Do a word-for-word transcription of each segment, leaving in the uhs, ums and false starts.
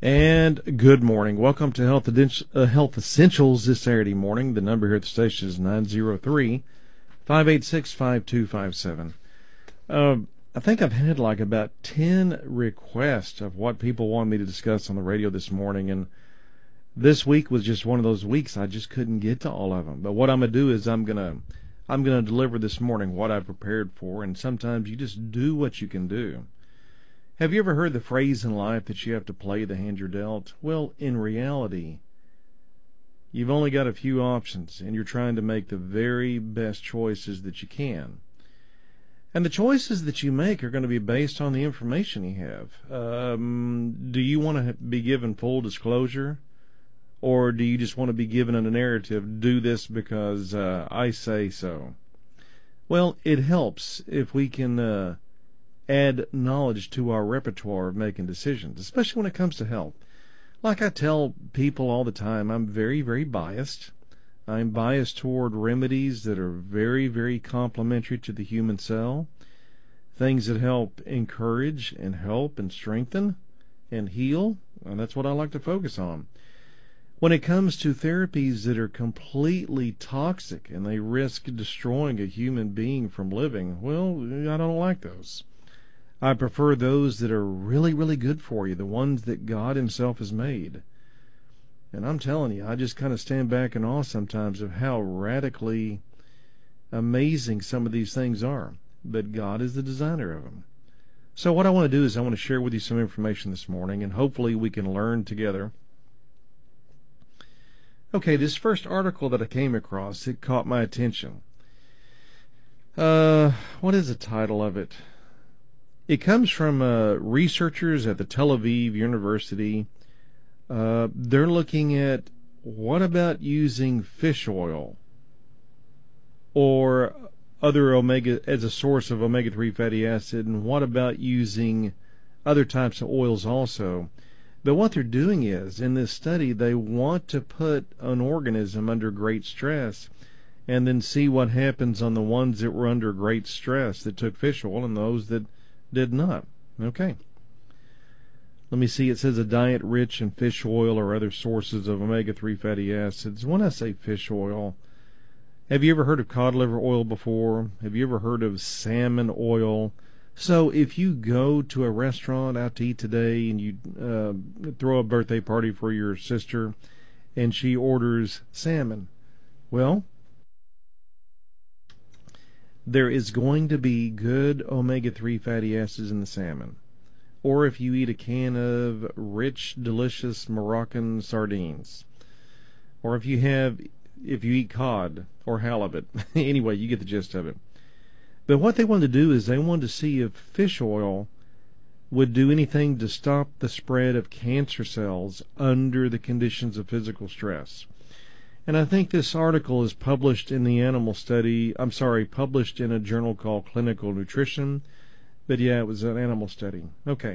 And good morning. Welcome to Health, Adent- uh, Health Essentials this Saturday morning. The number here at the station is nine zero three, five eight six, five two five seven. Uh, I think I've had like about ten requests of what people want me to discuss on the radio this morning, and this week was just one of those weeks I just couldn't get to all of them. But what I'm going to do is I'm going to I'm going to deliver this morning what I prepared for, and sometimes you just do what you can do. Have you ever heard the phrase in life that you have to play the hand you're dealt? Well, in reality, you've only got a few options, and you're trying to make the very best choices that you can. And the choices that you make are going to be based on the information you have. Um, do you want to be given full disclosure, or do you just want to be given a narrative, do this because uh, I say so? Well, it helps if we can Uh, add knowledge to our repertoire of making decisions, especially when it comes to health. Like I tell people all the time, I'm very, very biased. I'm biased toward remedies that are very, very complementary to the human cell, things that help encourage and help and strengthen and heal, and that's what I like to focus on. When it comes to therapies that are completely toxic and they risk destroying a human being from living, well, I don't like those. I prefer those that are really, really good for you, the ones that God himself has made. And I'm telling you, I just kind of stand back in awe sometimes of how radically amazing some of these things are. But God is the designer of them. So what I want to do is I want to share with you some information this morning, and hopefully we can learn together. Okay, this first article that I came across, it caught my attention. Uh, what is the title of it? It comes from uh, researchers at the Tel Aviv University. Uh, they're looking at what about using fish oil or other omega as a source of omega three fatty acid, and what about using other types of oils also. But what they're doing is, in this study, they want to put an organism under great stress and then see what happens on the ones that were under great stress that took fish oil and those that did not. Okay. Let me see. It says a diet rich in fish oil or other sources of omega three fatty acids. When I say fish oil, have you ever heard of cod liver oil before? Have you ever heard of salmon oil? So if you go to a restaurant out to eat today and you uh, throw a birthday party for your sister and she orders salmon, well, there is going to be good omega three fatty acids in the salmon. Or if you eat a can of rich, delicious Moroccan sardines. Or if you have, if you eat cod or halibut. Anyway, you get the gist of it. But what they wanted to do is they wanted to see if fish oil would do anything to stop the spread of cancer cells under the conditions of physical stress. And I think this article is published in the animal study, I'm sorry, published in a journal called Clinical Nutrition. But yeah, it was an animal study. Okay.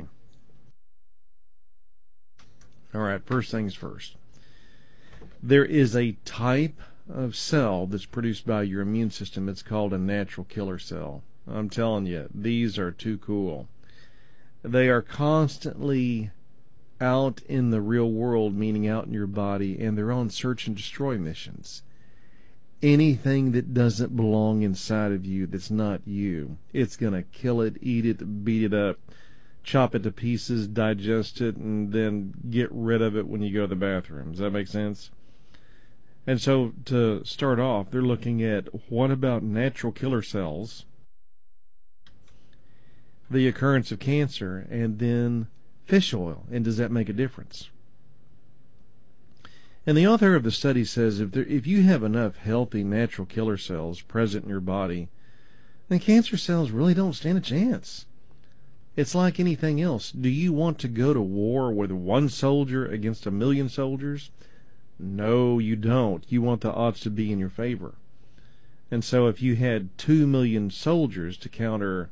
All right, first things first. There is a type of cell that's produced by your immune system. It's called a natural killer cell. I'm telling you, these are too cool. They are constantly out in the real world, meaning out in your body, and they're on search and destroy missions. Anything that doesn't belong inside of you that's not you, it's going to kill it, eat it, beat it up, chop it to pieces, digest it, and then get rid of it when you go to the bathroom. Does that make sense? And so to start off, they're looking at what about natural killer cells, the occurrence of cancer, and then fish oil, and does that make a difference? And the author of the study says if there, if you have enough healthy natural killer cells present in your body, then cancer cells really don't stand a chance. It's like anything else. Do you want to go to war with one soldier against a million soldiers? No, you don't. You want the odds to be in your favor. And so if you had two million soldiers to counter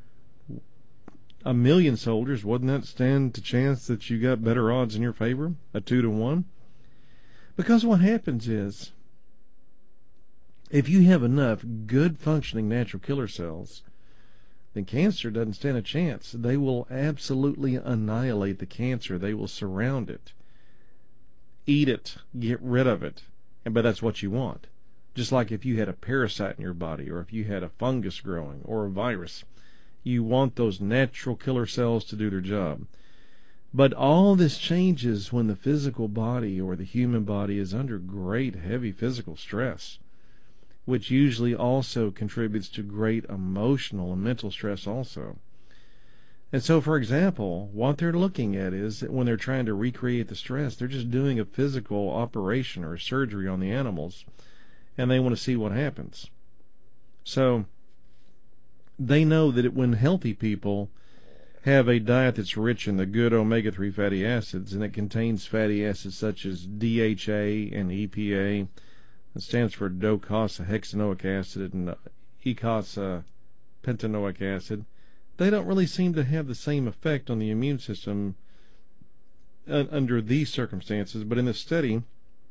a million soldiers, wouldn't that stand to chance that you got better odds in your favor? A two to one? Because what happens is, if you have enough good functioning natural killer cells, then cancer doesn't stand a chance. They will absolutely annihilate the cancer. They will surround it, eat it, get rid of it. And but that's what you want. Just like if you had a parasite in your body, or if you had a fungus growing, or a virus, you want those natural killer cells to do their job. But all this changes when the physical body, or the human body, is under great heavy physical stress, which usually also contributes to great emotional and mental stress also. And so, for example, what they're looking at is that when they're trying to recreate the stress, they're just doing a physical operation or surgery on the animals, and they want to see what happens. So they know that it, when healthy people have a diet that's rich in the good omega three fatty acids, and it contains fatty acids such as D H A and E P A, it stands for docosahexaenoic acid and eicosapentaenoic acid, they don't really seem to have the same effect on the immune system uh, under these circumstances. But in the study,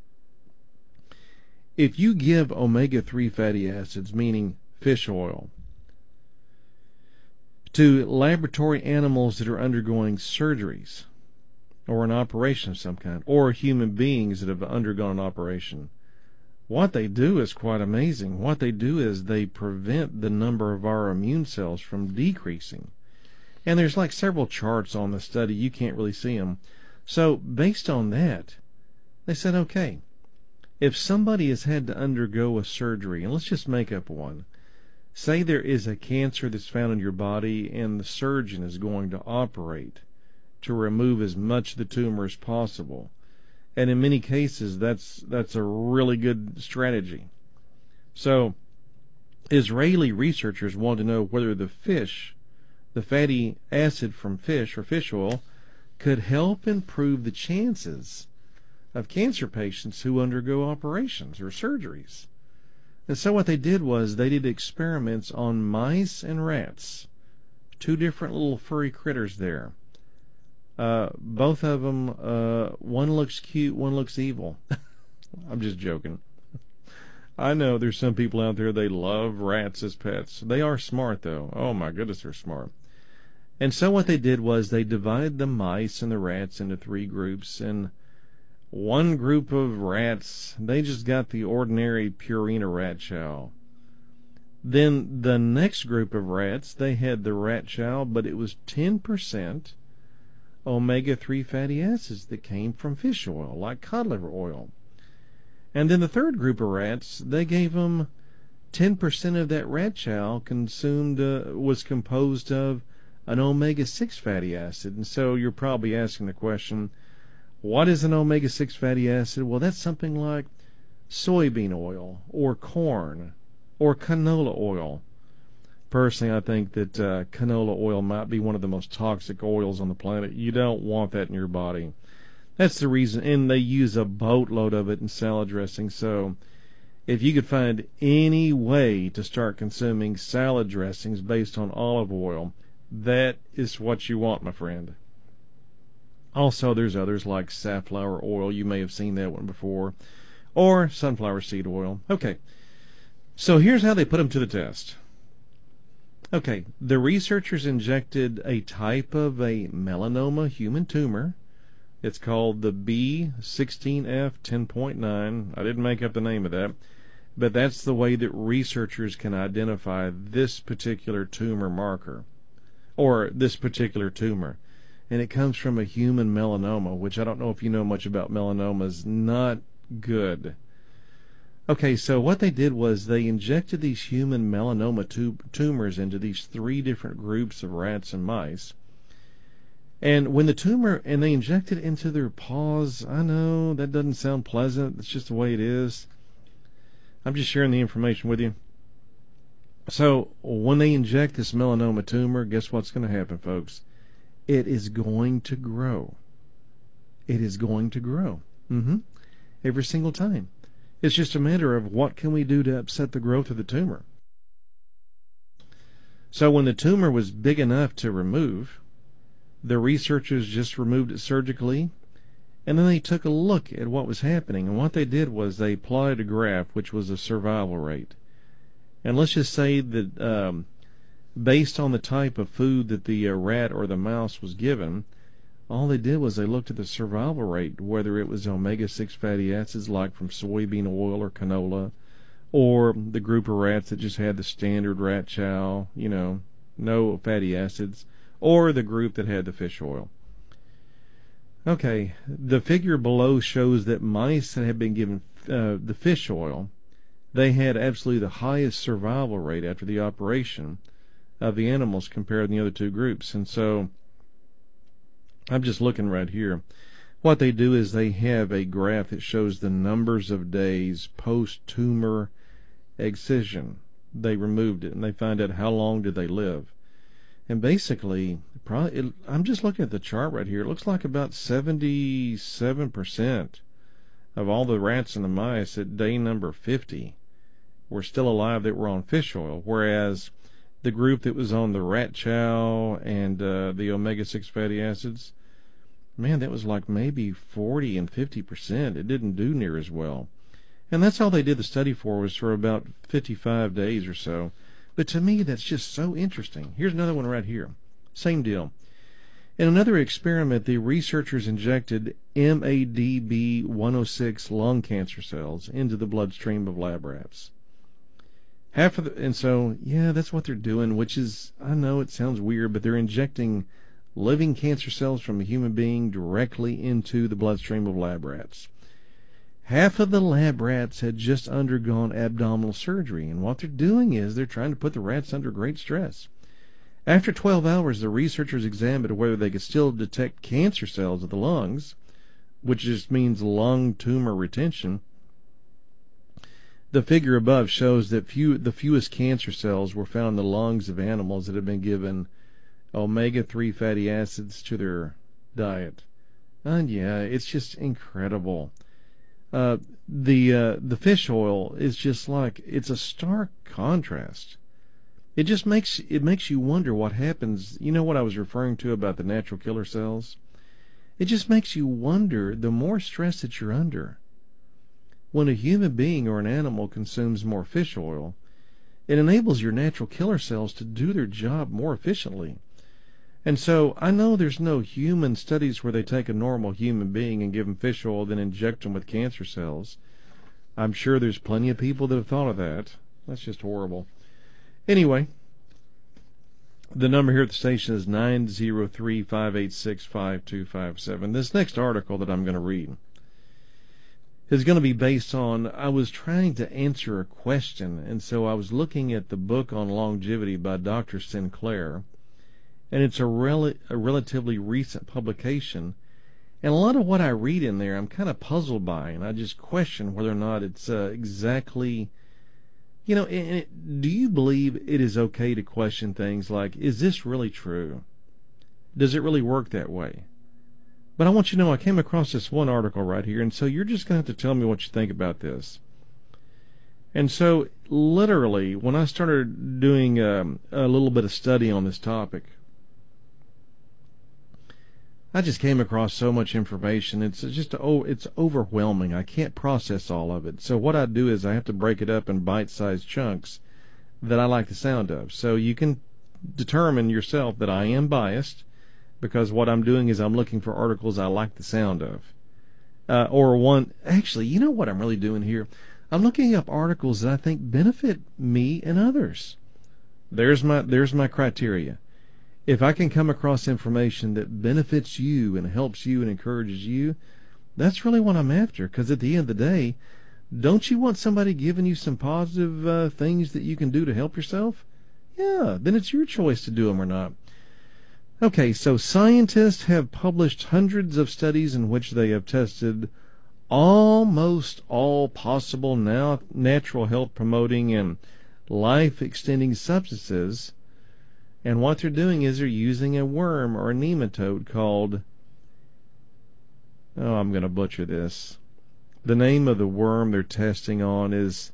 if you give omega three fatty acids, meaning fish oil, to laboratory animals that are undergoing surgeries or an operation of some kind, or human beings that have undergone an operation, what they do is quite amazing. What they do is they prevent the number of our immune cells from decreasing. And there's like several charts on the study. You can't really see them. So based on that, they said, okay, if somebody has had to undergo a surgery, and let's just make up one, say there is a cancer that's found in your body, and the surgeon is going to operate to remove as much of the tumor as possible. And in many cases, that's that's a really good strategy. So Israeli researchers want to know whether the fish, the fatty acid from fish or fish oil, could help improve the chances of cancer patients who undergo operations or surgeries. And so what they did was they did experiments on mice and rats, two different little furry critters there. Uh, both of them, uh, one looks cute, one looks evil. I'm just joking. I know there's some people out there, they love rats as pets. They are smart, though. Oh, my goodness, they're smart. And so what they did was they divided the mice and the rats into three groups. And one group of rats, they just got the ordinary Purina rat chow. Then the next group of rats, they had the rat chow, but it was ten percent omega three fatty acids that came from fish oil, like cod liver oil. And then the third group of rats, they gave them ten percent of that rat chow consumed uh, was composed of an omega six fatty acid. And so you're probably asking the question, what is an omega six fatty acid? Well, that's something like soybean oil or corn or canola oil. Personally, I think that uh, canola oil might be one of the most toxic oils on the planet. You don't want that in your body. That's the reason, and they use a boatload of it in salad dressing. So if you could find any way to start consuming salad dressings based on olive oil, that is what you want, my friend. Also, there's others like safflower oil. You may have seen that one before. Or sunflower seed oil. Okay, so here's how they put them to the test. Okay, the researchers injected a type of a melanoma human tumor. It's called the B sixteen F ten point nine. I didn't make up the name of that, but that's the way that researchers can identify this particular tumor marker, or this particular tumor. And it comes from a human melanoma, which I don't know if you know much about melanomas. Not good. Okay, so what they did was they injected these human melanoma tu- tumors into these three different groups of rats and mice. And when the tumor, and they injected it into their paws, I know that doesn't sound pleasant. It's just the way it is. I'm just sharing the information with you. So when they inject this melanoma tumor, guess what's going to happen, folks? It is going to grow. It is going to grow. Mm-hmm. Every single time. It's just a matter of what can we do to upset the growth of the tumor. So when the tumor was big enough to remove, the researchers just removed it surgically, and then they took a look at what was happening. And what they did was they plotted a graph, which was a survival rate. And let's just say that um, based on the type of food that the uh, rat or the mouse was given. All they did was they looked at the survival rate, whether it was omega six fatty acids like from soybean oil or canola, or the group of rats that just had the standard rat chow, you know, no fatty acids, or the group that had the fish oil. Okay, the figure below shows that mice that had been given uh, the fish oil, they had absolutely the highest survival rate after the operation of the animals compared to the other two groups. And so I'm just looking right here. What they do is they have a graph that shows the numbers of days post-tumor excision. They removed it, and they find out how long did they live. And basically, probably, it, I'm just looking at the chart right here. It looks like about seventy-seven percent of all the rats and the mice at day number fifty were still alive that were on fish oil, whereas the group that was on the rat chow and uh, the omega six fatty acids, man, that was like maybe forty and fifty percent. It didn't do near as well. And that's all they did the study for, was for about fifty-five days or so. But to me, that's just so interesting. Here's another one right here. Same deal. In another experiment, the researchers injected M A D B one oh six lung cancer cells into the bloodstream of lab rats. Half of the, and so, yeah, that's what they're doing, which is, I know it sounds weird, but they're injecting living cancer cells from a human being directly into the bloodstream of lab rats. Half of the lab rats had just undergone abdominal surgery, and what they're doing is they're trying to put the rats under great stress. After twelve hours, the researchers examined whether they could still detect cancer cells of the lungs, which just means lung tumor retention. The figure above shows that few, the fewest cancer cells were found in the lungs of animals that had been given omega three fatty acids to their diet. And yeah, it's just incredible. Uh, the uh, the fish oil is just like, it's a stark contrast. It just makes it makes you wonder what happens. You know what I was referring to about the natural killer cells? It just makes you wonder, the more stress that you're under, when a human being or an animal consumes more fish oil, it enables your natural killer cells to do their job more efficiently. And so I know there's no human studies where they take a normal human being and give them fish oil, then inject them with cancer cells. I'm sure there's plenty of people that have thought of that. That's just horrible. Anyway, the number here at the station is nine zero three, five eight six, five two five seven. This next article that I'm going to read is going to be based on, I was trying to answer a question, and so I was looking at the book on longevity by Doctor Sinclair, and it's a, rel- a relatively recent publication, and a lot of what I read in there I'm kind of puzzled by, and I just question whether or not it's uh, exactly, you know, and it, do you believe it is okay to question things like, is this really true? Does it really work that way? But I want you to know I came across this one article right here, and so you're just going to have to tell me what you think about this. And so, literally, when I started doing um, a little bit of study on this topic, I just came across so much information. It's just, oh, it's overwhelming. I can't process all of it. So what I do is I have to break it up in bite-sized chunks that I like the sound of. So you can determine yourself that I am biased, because what I'm doing is I'm looking for articles I like the sound of. Uh, or one, actually, you know what I'm really doing here? I'm looking up articles that I think benefit me and others. There's my, there's my criteria. If I can come across information that benefits you and helps you and encourages you, that's really what I'm after. Because at the end of the day, don't you want somebody giving you some positive uh, things that you can do to help yourself? Yeah, then it's your choice to do them or not. Okay, so scientists have published hundreds of studies in which they have tested almost all possible now natural health promoting and life extending substances, and what they're doing is they're using a worm or a nematode called, oh, I'm going to butcher this. The name of the worm they're testing on is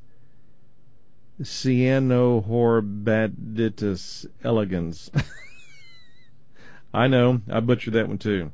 Cyanohorbatus elegans. I know, I butchered that one too.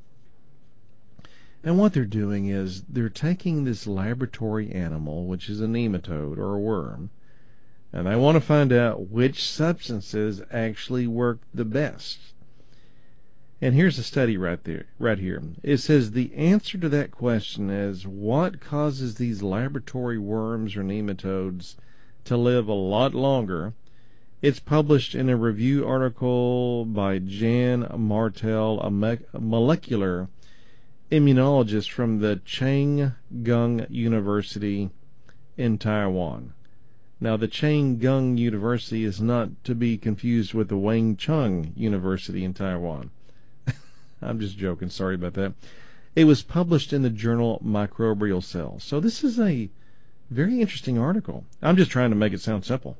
And what they're doing is they're taking this laboratory animal, which is a nematode or a worm, And they want to find out which substances actually work the best. And here's a study right there, right here. It says the answer to that question is what causes these laboratory worms or nematodes to live a lot longer. It's published in a review article by Jan Martel, a, me- a molecular immunologist from the Chang-Gung University in Taiwan. Now, the Chang-Gung University is not to be confused with the Wang Chung University in Taiwan. I'm just joking. Sorry about that. It was published in the journal Microbial Cells. So this is a very interesting article. I'm just trying to make it sound simple.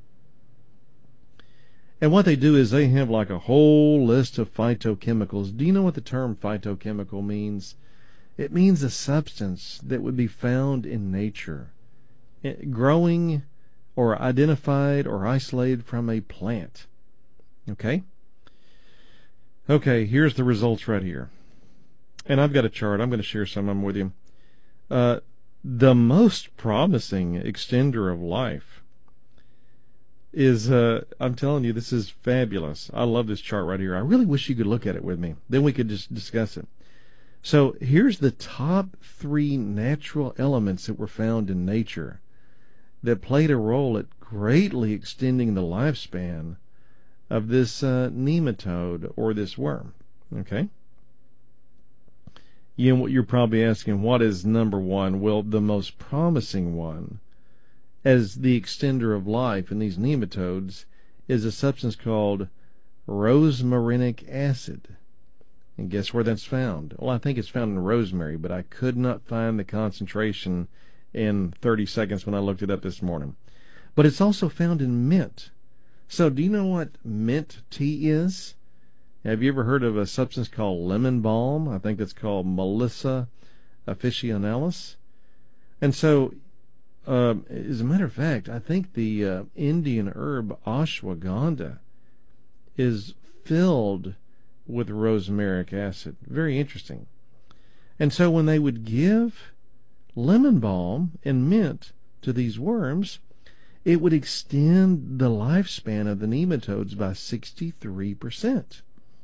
And what they do is they have like a whole list of phytochemicals. Do you know what the term phytochemical means? It means a substance that would be found in nature, growing or identified or isolated from a plant. Okay? Okay, here's the results right here. And I've got a chart. I'm going to share some of them with you. Uh, the most promising extender of life is, uh, I'm telling you, this is fabulous. I love this chart right here. I really wish you could look at it with me. Then we could just discuss it. So here's the top three natural elements that were found in nature that played a role at greatly extending the lifespan of this uh, nematode or this worm. Okay? You know, you're probably asking, what is number one? Well, the most promising one as the extender of life in these nematodes is a substance called rosmarinic acid. And guess where that's found? Well, I think it's found in rosemary, but I could not find the concentration in thirty seconds when I looked it up this morning. But it's also found in mint. So do you know what mint tea is? Have you ever heard of a substance called lemon balm? I think that's called Melissa officinalis. And so, uh, as a matter of fact, I think the uh, Indian herb ashwagandha is filled with rosmarinic acid. Very interesting. And so when they would give lemon balm and mint to these worms, it would extend the lifespan of the nematodes by sixty-three percent.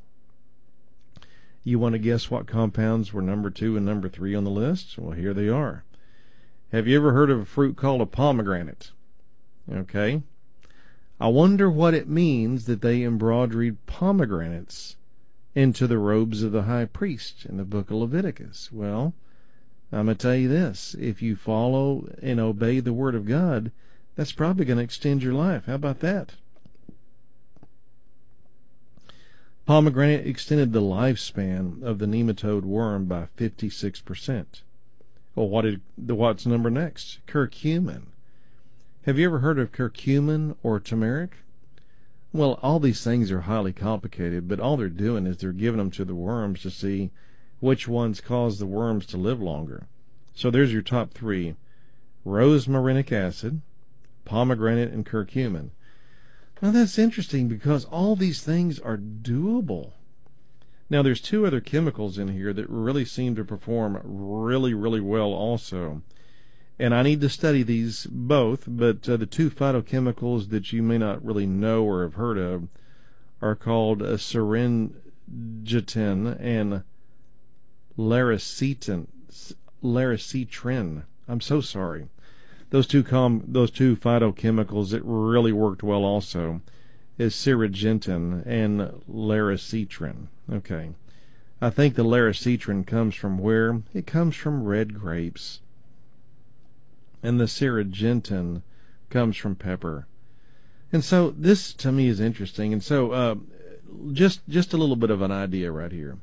You want to guess what compounds were number two and number three on the list? Well, here they are. Have you ever heard of a fruit called a pomegranate? Okay. I wonder what it means that they embroidered pomegranates into the robes of the high priest in the book of Leviticus. Well, I'm going to tell you this. If you follow and obey the word of God, that's probably going to extend your life. How about that? Pomegranate extended the lifespan of the nematode worm by fifty-six percent. Well, what did the what's number next? Curcumin. Have you ever heard of curcumin or turmeric? Well, all these things are highly complicated, but all they're doing is they're giving them to the worms to see which ones cause the worms to live longer. So there's your top three: rosmarinic acid, pomegranate, and curcumin. Now that's interesting because all these things are doable. Now there's two other chemicals in here that really seem to perform really, really well also. And I need to study these both, but uh, the two phytochemicals that you may not really know or have heard of are called uh, syringetin and laracetin, laracetrin. I'm so sorry. Those two com those two phytochemicals that really worked well also is syringetin and laracetrin. Okay. I think the laracetrin comes from where? It comes from red grapes. And the syringetin comes from pepper. And so this to me is interesting. And so uh, just just a little bit of an idea right here.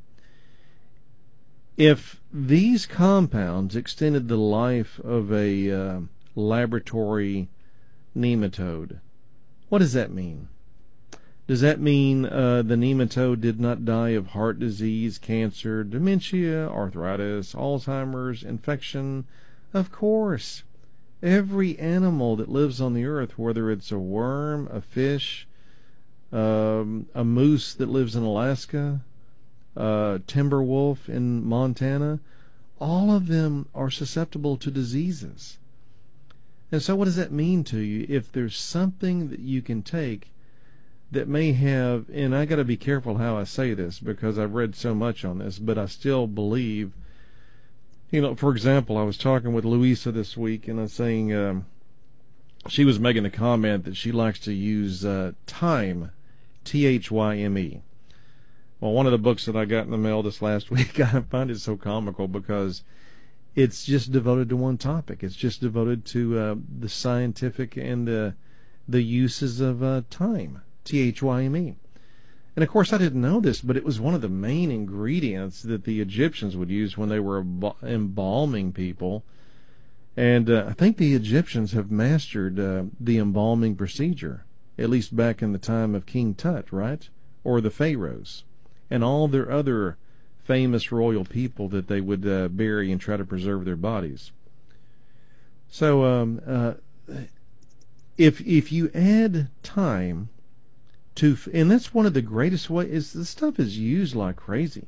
If these compounds extended the life of a uh, laboratory nematode, what does that mean? Does that mean uh, the nematode did not die of heart disease, cancer, dementia, arthritis, Alzheimer's, infection? Of course. Every animal that lives on the earth, whether it's a worm, a fish, um, a moose that lives in Alaska, a timber wolf in Montana, all of them are susceptible to diseases. And so what does that mean to you? If there's something that you can take that may have, and I got to be careful how I say this because I've read so much on this, but I still believe, you know, for example, I was talking with Louisa this week, and I was saying um, she was making a comment that she likes to use uh, thyme, T H Y M E. Well, one of the books that I got in the mail this last week, I find it so comical because it's just devoted to one topic. It's just devoted to uh, the scientific and the the uses of uh, thyme, T H Y M E. And of course, I didn't know this, but it was one of the main ingredients that the Egyptians would use when they were embalming people. And uh, I think the Egyptians have mastered uh, the embalming procedure, at least back in the time of King Tut, right? Or the pharaohs, and all their other famous royal people that they would uh, bury and try to preserve their bodies. So, um, uh, if if you add thyme to, and that's one of the greatest ways. This stuff is used like crazy.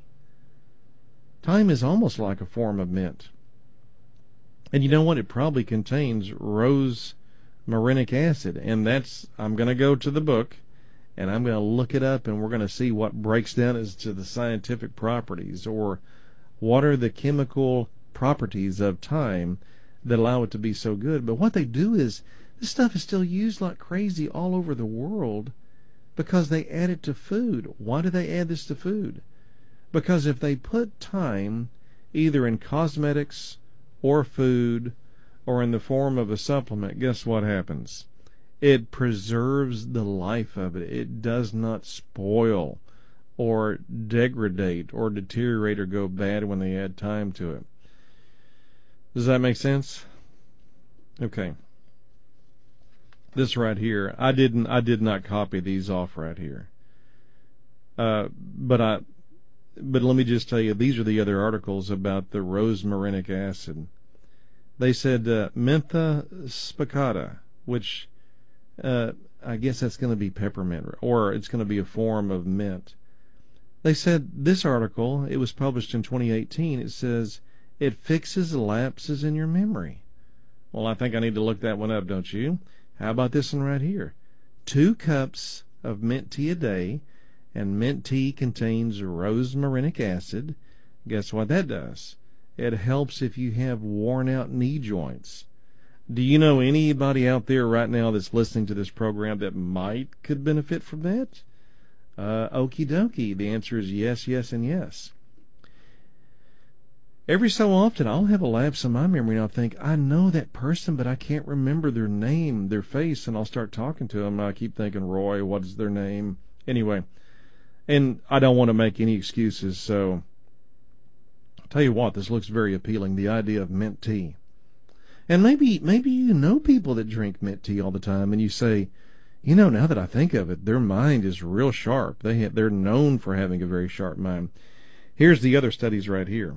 Thyme is almost like a form of mint, and you know what? It probably contains rosmarinic acid, and that's. I'm going to go to the book. And I'm going to look it up, and we're going to see what breaks down as to the scientific properties, or what are the chemical properties of thyme that allow it to be so good. But what they do is, this stuff is still used like crazy all over the world because they add it to food. Why do they add this to food? Because if they put thyme either in cosmetics or food or in the form of a supplement, guess what happens? It preserves the life of it. It does not spoil or degrade or deteriorate or go bad when they add thyme to it. Does that make sense? Okay. This right here, I didn't. I did not copy these off right here. Uh, but I. But let me just tell you, these are the other articles about the rosmarinic acid. They said uh, mentha spicata, which. Uh, I guess that's going to be peppermint, or it's going to be a form of mint. They said this article, it was published in twenty eighteen, it says, it fixes lapses in your memory. Well, I think I need to look that one up, don't you? How about this one right here? Two cups of mint tea a day, and mint tea contains rosmarinic acid. Guess what that does? It helps if you have worn-out knee joints. Do you know anybody out there right now that's listening to this program that might could benefit from that? Uh, okie dokie. The answer is yes, yes, and yes. Every so often, I'll have a lapse in my memory, and I'll think, I know that person, but I can't remember their name, their face, and I'll start talking to them, and I keep thinking, Roy, what is their name? Anyway, and I don't want to make any excuses, so I'll tell you what, this looks very appealing, the idea of mint tea. And maybe maybe you know people that drink mint tea all the time, and you say, you know, now that I think of it, their mind is real sharp. They have, they're known for having a very sharp mind. Here's the other studies right here.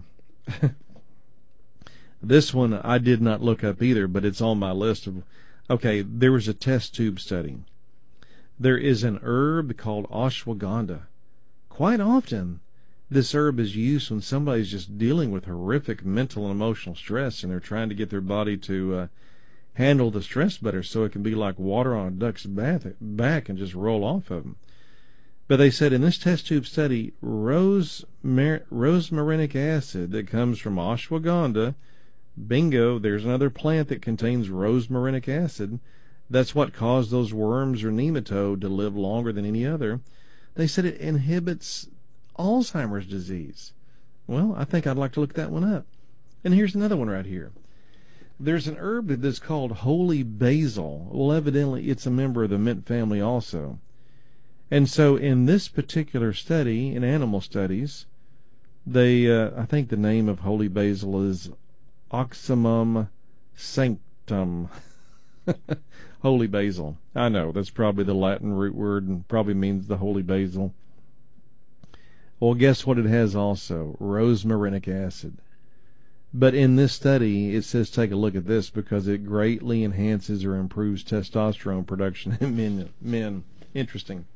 This one I did not look up either, but it's on my list of. Okay, there was a test tube study. There is an herb called ashwagandha. Quite often, this herb is used when somebody's just dealing with horrific mental and emotional stress, and they're trying to get their body to uh, handle the stress better, so it can be like water on a duck's back and just roll off of them. But they said in this test tube study, rosemar- rosmarinic acid that comes from ashwagandha, bingo, there's another plant that contains rosmarinic acid. That's what caused those worms or nematode to live longer than any other. They said it inhibits Alzheimer's disease. Well, I think I'd like to look that one up. And here's another one right here. There's an herb that's called holy basil. Well, evidently it's a member of the mint family also. And so in this particular study, in animal studies, they, uh, I think the name of holy basil is Oxymum sanctum. Holy basil. I know, that's probably the Latin root word and probably means the holy basil. Well, guess what it has also? Rosmarinic acid. But in this study, it says take a look at this because it greatly enhances or improves testosterone production in men. men. Interesting.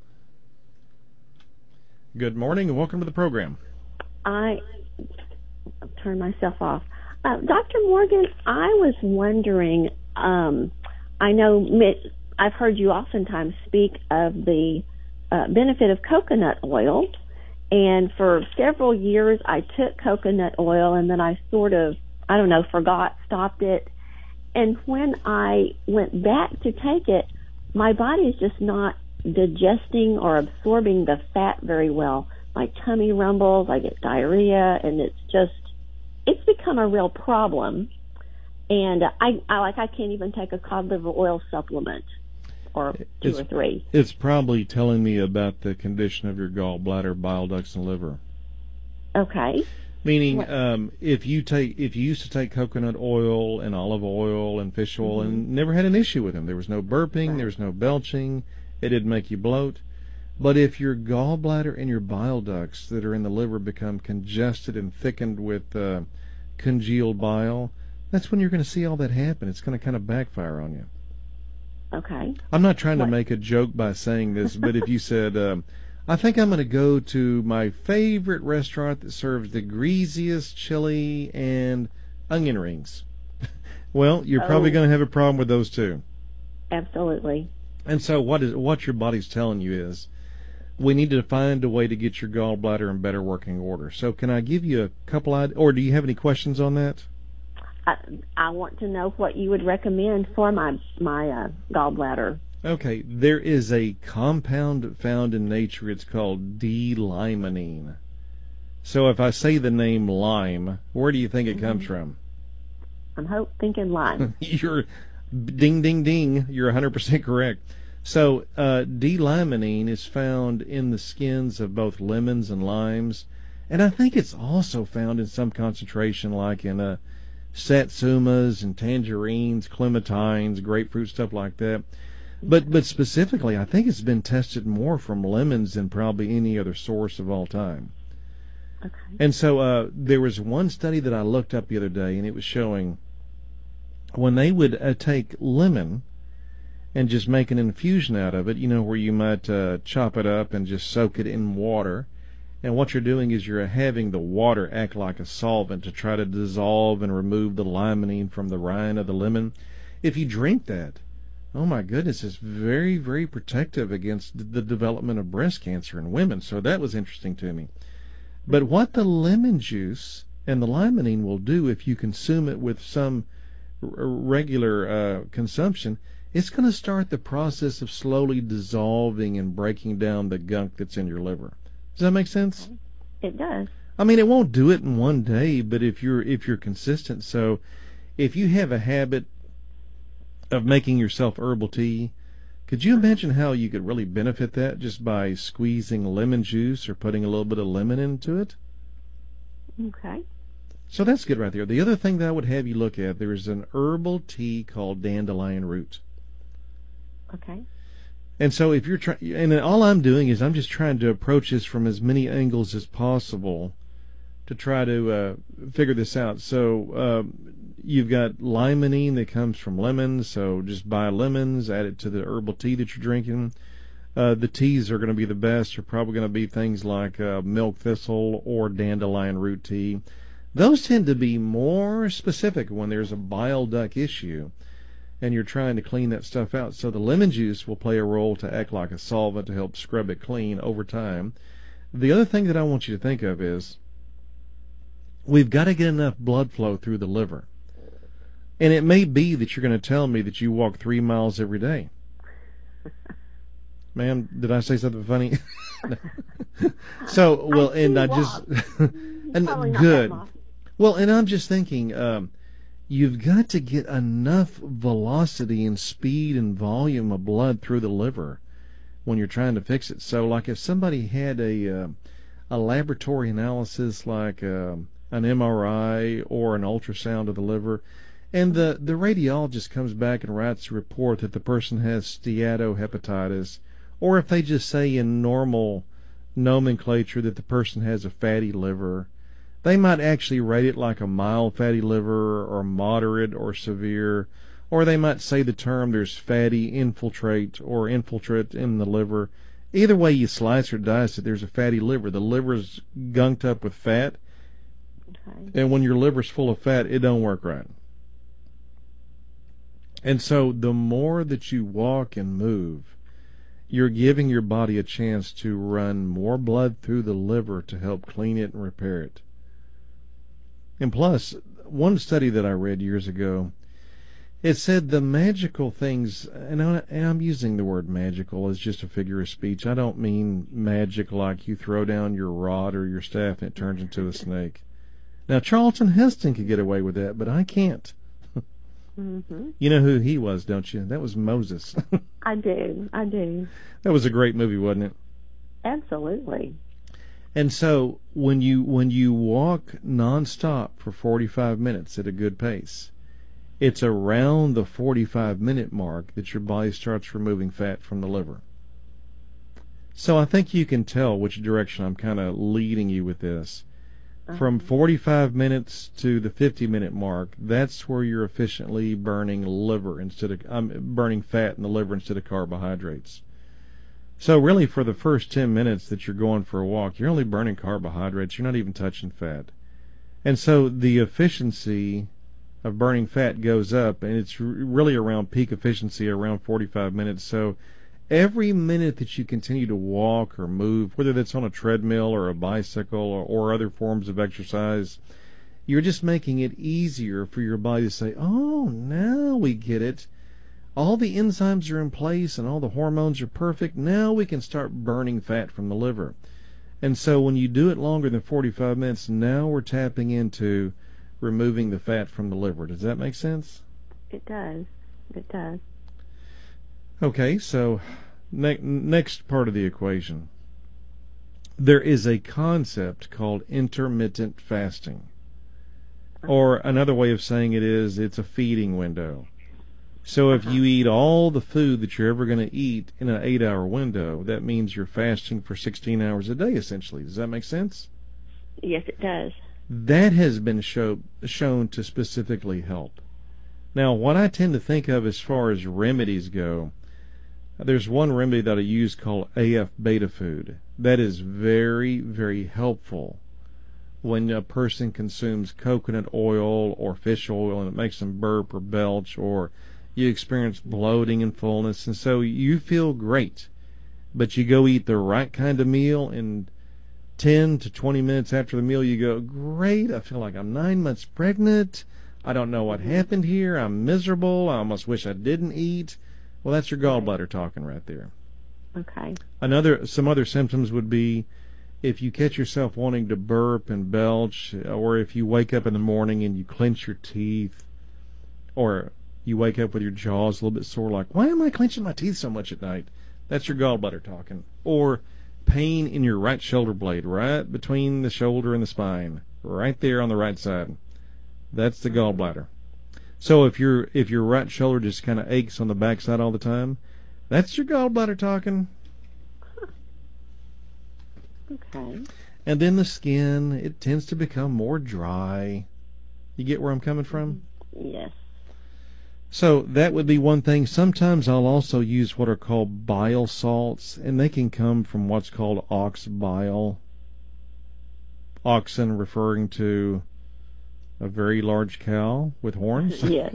Good morning and welcome to the program. I I'll turn myself off. Uh, Doctor Morgan, I was wondering, um, I know mi- I've heard you oftentimes speak of the uh, benefit of coconut oil, and for several years I took coconut oil, and then I sort of, I don't know, forgot, stopped it. And when I went back to take it, my body is just not digesting or absorbing the fat very well. My tummy rumbles, I get diarrhea, and it's just, it's become a real problem. And I, I like, I can't even take a cod liver oil supplement or two it's, or three. It's probably telling me about the condition of your gallbladder, bile ducts, and liver. Okay. Meaning, um, if you take, if you used to take coconut oil and olive oil and fish oil mm-hmm. and never had an issue with them, there was no burping, right. there was no belching, it didn't make you bloat. But if your gallbladder and your bile ducts that are in the liver become congested and thickened with uh, congealed bile, that's when you're going to see all that happen. It's going to kind of backfire on you. Okay. I'm not trying what? to make a joke by saying this, but if you said, um, I think I'm going to go to my favorite restaurant that serves the greasiest chili and onion rings, well, you're oh. probably going to have a problem with those too. Absolutely. And so what is what your body's telling you is, we need to find a way to get your gallbladder in better working order. So can I give you a couple ideas, or do you have any questions on that? I, I want to know what you would recommend for my my uh, gallbladder. Okay, there is a compound found in nature. It's called D-limonene. So if I say the name lime, where do you think it mm-hmm. comes from? I'm hope thinking lime. You're ding, ding, ding. You're one hundred percent correct. So uh, D-limonene is found in the skins of both lemons and limes, and I think it's also found in some concentration, like in uh, satsumas and tangerines, clementines, grapefruit, stuff like that. But but specifically, I think it's been tested more from lemons than probably any other source of all time. Okay. And so uh, there was one study that I looked up the other day, and it was showing when they would uh, take lemon and just make an infusion out of it, you know, where you might uh, chop it up and just soak it in water. And what you're doing is you're having the water act like a solvent to try to dissolve and remove the limonene from the rind of the lemon. If you drink that, oh my goodness, it's very, very protective against the development of breast cancer in women. So that was interesting to me. But what the lemon juice and the limonene will do if you consume it with some r- regular uh, consumption, it's going to start the process of slowly dissolving and breaking down the gunk that's in your liver. Does that make sense? It does. I mean, it won't do it in one day, but if you're if you're consistent, so if you have a habit of making yourself herbal tea, could you imagine how you could really benefit that just by squeezing lemon juice or putting a little bit of lemon into it? Okay. So that's good right there. The other thing that I would have you look at, there is an herbal tea called dandelion root. Okay. And so if you're trying, and all I'm doing is I'm just trying to approach this from as many angles as possible to try to uh, figure this out. So um, you've got limonene that comes from lemons, so just buy lemons, add it to the herbal tea that you're drinking. Uh, the teas are going to be the best. Are probably going to be things like uh, milk thistle or dandelion root tea. Those tend to be more specific when there's a bile duct issue and you're trying to clean that stuff out. So the lemon juice will play a role to act like a solvent to help scrub it clean over time. The other thing that I want you to think of is we've got to get enough blood flow through the liver. And it may be that you're going to tell me that you walk three miles every day. Ma'am, did I say something funny? So, well, I and I walk. just, and good. Well, and I'm just thinking, um, you've got to get enough velocity and speed and volume of blood through the liver when you're trying to fix it. So, like if somebody had a uh, a laboratory analysis, like uh, an M R I or an ultrasound of the liver, and the, the radiologist comes back and writes a report that the person has steatohepatitis, or if they just say in normal nomenclature that the person has a fatty liver, they might actually rate it like a mild fatty liver or moderate or severe, or they might say the term there's fatty infiltrate or infiltrate in the liver. Either way you slice or dice it, there's a fatty liver. The liver's gunked up with fat, okay. And when your liver's full of fat, it don't work right. And so the more that you walk and move, you're giving your body a chance to run more blood through the liver to help clean it and repair it. And plus, one study that I read years ago, it said the magical things, and, I, and I'm using the word magical as just a figure of speech. I don't mean magic like you throw down your rod or your staff and it turns into a snake. Now, Charlton Heston could get away with that, but I can't. Mm-hmm. You know who he was, don't you? That was Moses. I do. I do. That was a great movie, wasn't it? Absolutely. And so when you when you walk nonstop for forty-five minutes at a good pace, it's around the forty-five minute mark that your body starts removing fat from the liver. So I think you can tell which direction I'm kind of leading you with this. From forty-five minutes to the fifty minute mark, that's where you're efficiently burning liver instead of um, burning fat in the liver instead of carbohydrates. So really, for the first ten minutes that you're going for a walk, you're only burning carbohydrates. You're not even touching fat. And so the efficiency of burning fat goes up, and it's really around peak efficiency around forty-five minutes. So every minute that you continue to walk or move, whether that's on a treadmill or a bicycle or, or other forms of exercise, you're just making it easier for your body to say, oh, now we get it. All the enzymes are in place and all the hormones are perfect. Now we can start burning fat from the liver. And so when you do it longer than forty-five minutes, now we're tapping into removing the fat from the liver. Does that make sense? It does. It does. Okay, so ne- next part of the equation. There is a concept called intermittent fasting. Or another way of saying it is it's a feeding window. So if you eat all the food that you're ever going to eat in an eight-hour window, that means you're fasting for sixteen hours a day, essentially. Does that make sense? Yes, it does. That has been show, shown to specifically help. Now, what I tend to think of as far as remedies go, there's one remedy that I use called A F beta food. That is very, very helpful when a person consumes coconut oil or fish oil and it makes them burp or belch, or you experience bloating and fullness, and so you feel great. But you go eat the right kind of meal, and ten to twenty minutes after the meal you go, great, I feel like I'm nine months pregnant. I don't know what happened here. I'm miserable. I almost wish I didn't eat. Well, that's your gallbladder talking right there. Okay. Another, some other symptoms would be if you catch yourself wanting to burp and belch, or if you wake up in the morning and you clench your teeth, or you wake up with your jaws a little bit sore, like, why am I clenching my teeth so much at night? That's your gallbladder talking. Or pain in your right shoulder blade, right between the shoulder and the spine, right there on the right side. That's the gallbladder. So if your if your right shoulder just kind of aches on the backside all the time, that's your gallbladder talking. Okay. And then the skin, it tends to become more dry. You get where I'm coming from? Yes. So that would be one thing. Sometimes I'll also use what are called bile salts, and they can come from what's called ox bile. Oxen referring to a very large cow with horns. Yes.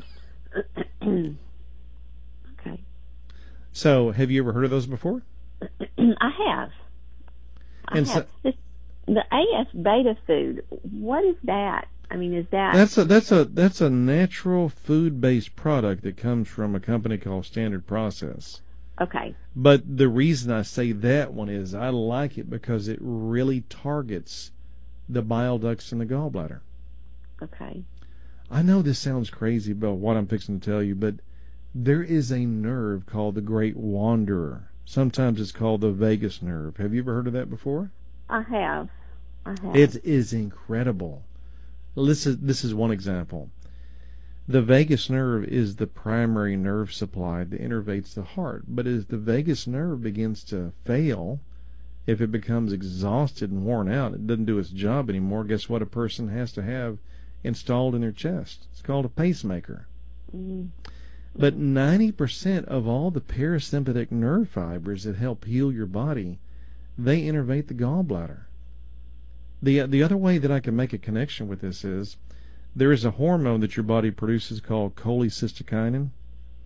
Okay. So have you ever heard of those before? I have. I And have. so, This, the A F beta food, what is that? I mean, is that... That's a that's a that's a natural food-based product that comes from a company called Standard Process. Okay. But the reason I say that one is I like it because it really targets the bile ducts in the gallbladder. Okay. I know this sounds crazy about what I'm fixing to tell you, but there is a nerve called the Great Wanderer. Sometimes it's called the vagus nerve. Have you ever heard of that before? I have. I have. It is incredible. This is, this is one example. The vagus nerve is the primary nerve supply that innervates the heart. But as the vagus nerve begins to fail, if it becomes exhausted and worn out, it doesn't do its job anymore, guess what a person has to have installed in their chest? It's called a pacemaker. Mm. But ninety percent of all the parasympathetic nerve fibers that help heal your body, they innervate the gallbladder. The the other way that I can make a connection with this is there is a hormone that your body produces called cholecystokinin.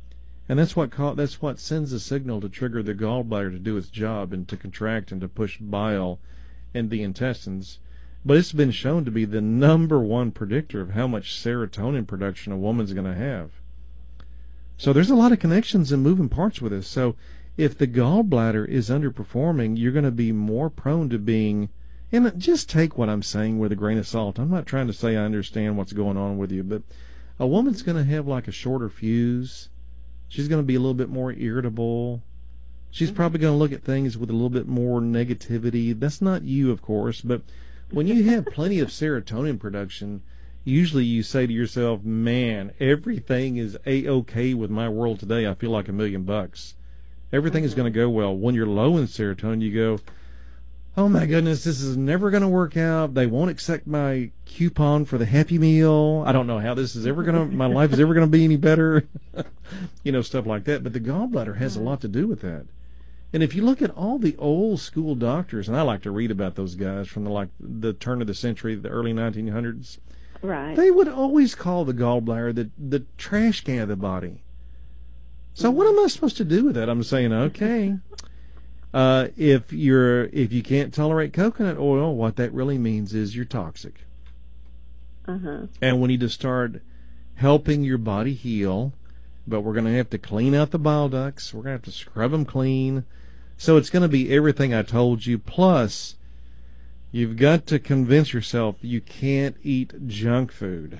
And that's what ca- that's what sends a signal to trigger the gallbladder to do its job and to contract and to push bile in the intestines. But it's been shown to be the number one predictor of how much serotonin production a woman's going to have. So there's a lot of connections and moving parts with this. So if the gallbladder is underperforming, you're going to be more prone to being, and just take what I'm saying with a grain of salt. I'm not trying to say I understand what's going on with you, but a woman's going to have like a shorter fuse. She's going to be a little bit more irritable. She's probably going to look at things with a little bit more negativity. That's not you, of course, but when you have plenty of serotonin production, usually you say to yourself, man, everything is A-okay with my world today. I feel like a million bucks. Everything is going to go well. When you're low in serotonin, you go, oh my goodness, this is never going to work out. They won't accept my coupon for the Happy Meal. I don't know how this is ever going to, my life is ever going to be any better. You know, stuff like that. But the gallbladder has a lot to do with that. And if you look at all the old school doctors, and I like to read about those guys from the like the turn of the century, the early nineteen hundreds, right? They would always call the gallbladder the the trash can of the body. So what am I supposed to do with that? I'm saying, okay, uh, if you're if you can't tolerate coconut oil, what that really means is you're toxic. Uh-huh. And we need to start helping your body heal. But we're going to have to clean out the bile ducts. We're going to have to scrub them clean. So it's going to be everything I told you. Plus, you've got to convince yourself you can't eat junk food.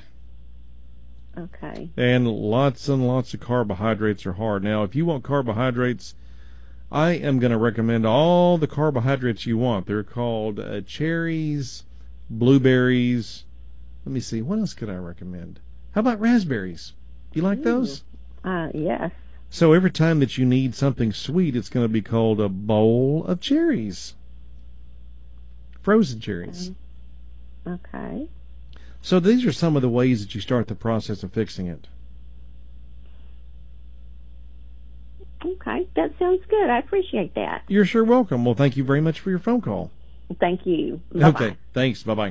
Okay. And lots and lots of carbohydrates are hard. Now, if you want carbohydrates, I am going to recommend all the carbohydrates you want. They're called uh, cherries, blueberries. Let me see. What else could I recommend? How about raspberries? You like Ooh. those? Uh, yes. So every time that you need something sweet, it's going to be called a bowl of cherries. Frozen cherries. Okay. okay. So these are some of the ways that you start the process of fixing it. Okay. That sounds good. I appreciate that. You're sure welcome. Well, thank you very much for your phone call. Thank you. Bye-bye. Okay. Thanks. Bye-bye.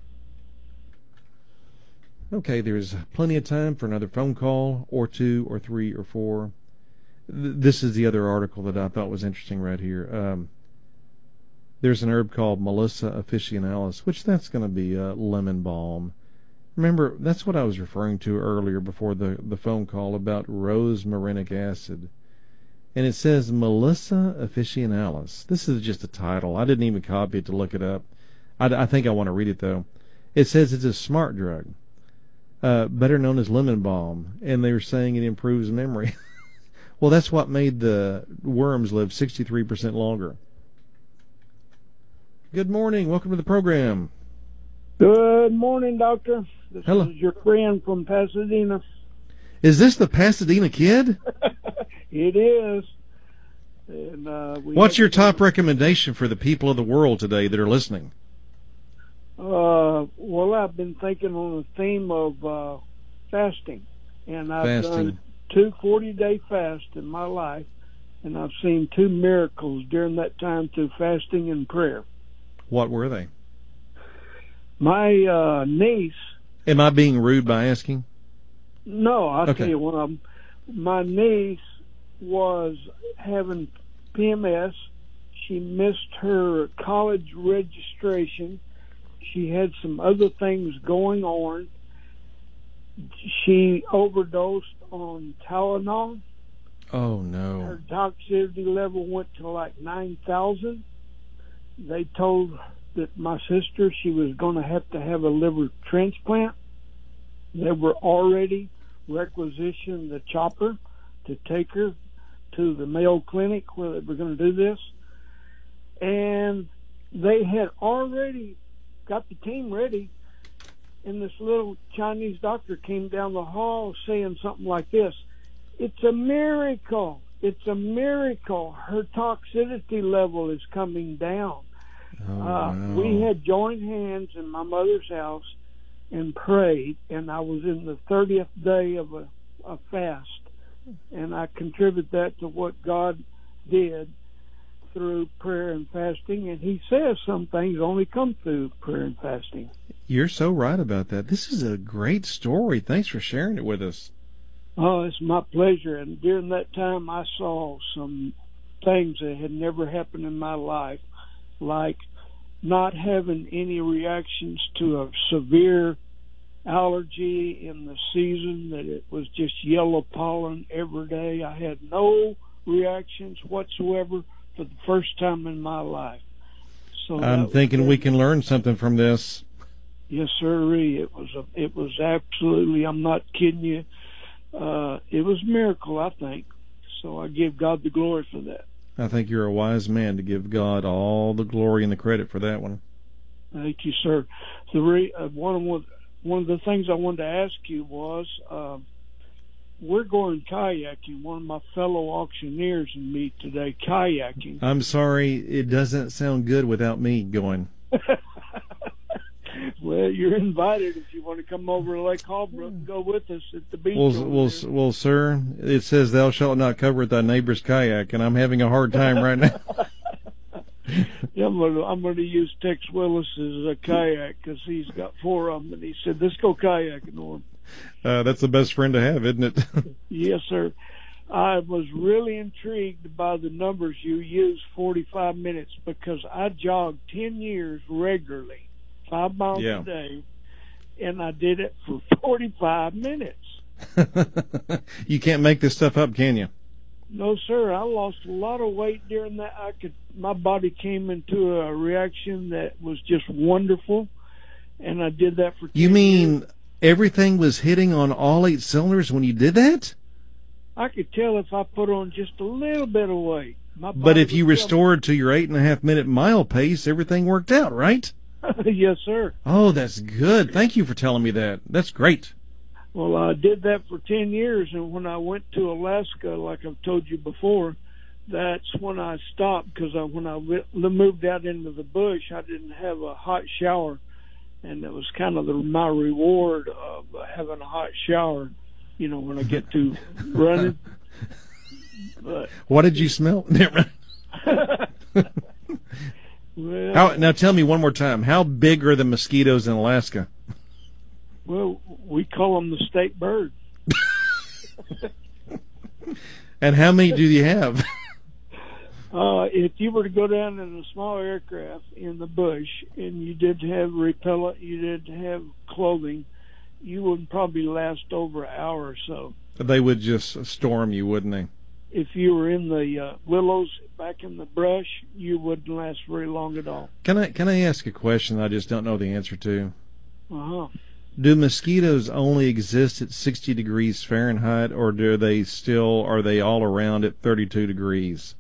Okay, there's plenty of time for another phone call, or two, or three, or four. Th- this is the other article that I thought was interesting right here. Um, there's an herb called Melissa officinalis, which that's going to be uh, lemon balm. Remember, that's what I was referring to earlier before the, the phone call about rosmarinic acid. And it says Melissa officinalis. This is just a title. I didn't even copy it to look it up. I, I think I want to read it, though. It says it's a smart drug. Uh, better known as lemon balm, and they were saying it improves memory. Well, that's what made the worms live sixty-three percent longer. Good morning. Welcome to the program. Good morning, Doctor. This Hello. is your friend from Pasadena. Is this the Pasadena Kid? It is. And, uh, we What's your top recommendation for the people of the world today that are listening? Uh, well, I've been thinking on the theme of uh, fasting, and I've Fasting. done two forty-day fasts in my life, and I've seen two miracles during that time through fasting and prayer. What were they? My uh, niece. Am I being rude by asking? No, I'll Okay. tell you one of them. My niece was having P M S. She missed her college registration. She had some other things going on. She overdosed on Tylenol. Oh, Her no. toxicity level went to like nine thousand. They told that my sister she was going to have to have a liver transplant. They were already requisitioned the chopper to take her to the Mayo Clinic where they were going to do this. And they had already got the team ready, and this little Chinese doctor came down the hall saying something like this: "It's a miracle. It's a miracle. Her toxicity level is coming down." Oh, uh, wow. We had joined hands in my mother's house and prayed, and I was in the thirtieth day of a, a fast, and I contribute that to what God did through prayer and fasting, and he says some things only come through prayer and fasting. You're so right about that. This is a great story. Thanks for sharing it with us. Oh, it's my pleasure. And during that time, I saw some things that had never happened in my life, like not having any reactions to a severe allergy in the season, that it was just yellow pollen every day. I had no reactions whatsoever for the first time in my life. So I'm thinking we can learn something from this. Yes, sir. It was a, it was absolutely, I'm not kidding you. Uh, it was a miracle, I think. So I give God the glory for that. I think you're a wise man to give God all the glory and the credit for that one. Thank you, sir. The re, uh, one of one of the things I wanted to ask you was, uh, we're going kayaking. One of my fellow auctioneers and me today kayaking. I'm sorry, it doesn't sound good without me going. Well, you're invited if you want to come over to Lake Holbrook and go with us at the beach. Well, well, well, sir, it says thou shalt not covet thy neighbor's kayak, and I'm having a hard time right now. Yeah, I'm going to, I'm going to use Tex Willis as a kayak because he's got four of them, and he said, let's go kayaking on. Uh, that's the best friend to have, isn't it? Yes, sir. I was really intrigued by the numbers you used, forty-five minutes, because I jogged ten years regularly, five miles yeah. a day, and I did it for forty-five minutes. You can't make this stuff up, can you? No, sir. I lost a lot of weight during that. I could, my body came into a reaction that was just wonderful, and I did that for ten You mean years. Everything was hitting on all eight cylinders when you did that? I could tell if I put on just a little bit of weight. My But body if you would tell restored to your eight and a half minute mile pace, everything worked out, right? me. Yes, sir. Oh, that's good. Thank you for telling me that. That's great. Well, I did that for ten years, and when I went to Alaska, like I've told you before, that's when I stopped, because I, when I w- moved out into the bush, I didn't have a hot shower, and it was kind of the, my reward of having a hot shower, you know, when I get to running. But, What did you smell? well, How, now tell me one more time, how big are the mosquitoes in Alaska? well, we call them the state bird. And how many do you have? Uh, if you were to go down in a small aircraft in the bush and you did have repellent, you did have clothing, you wouldn't probably last over an hour or so. They would just storm you, wouldn't they? If you were in the uh, willows back in the brush, you wouldn't last very long at all. Can I can I ask a question I just don't know the answer to? Uh-huh. Do mosquitoes only exist at sixty degrees Fahrenheit, or do they still are they all around at thirty-two degrees?